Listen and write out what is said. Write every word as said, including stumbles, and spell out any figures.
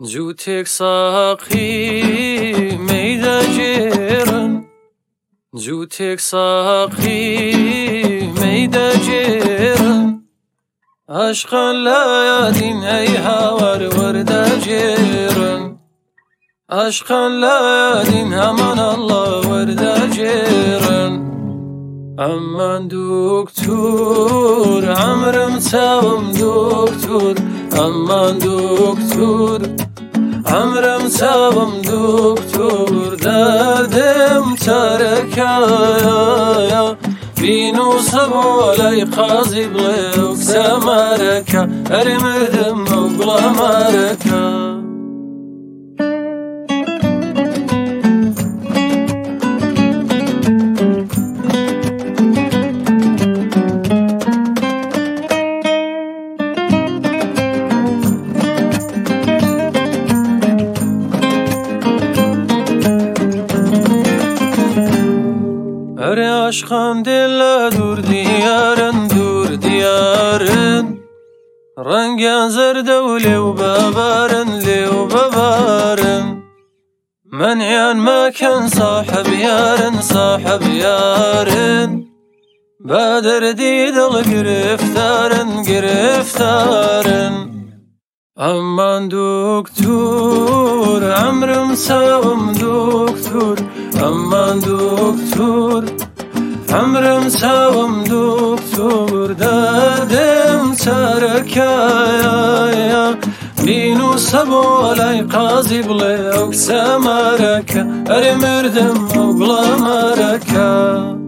جوتك ساقي ميدا جيرن جوتك ساقي ميدا جيرن عشقا لا يدين ايها ورد جيرن عشقا لا يدين همان الله ورد جيرن امان دكتور عمرم تاوم دكتور امان دكتور عمرم تاوم دكتور دردم تركايا بينو سبولي قاضي بليوك سماركا ارمدم وبلا ماركا Ere aşkın dille dur diyarın dur diyarın Rengen zerde lev babarın lev babarın Men yan mekan sahib yarın sahib yarın Bader didil giriftarın giriftarın Aman doktor amrım savım doktor Aman doktor عمرم ساوم دكتور دردم تركايا بينو سبولاي قاضي بليوك سماركا ارمردم وبلا ماركا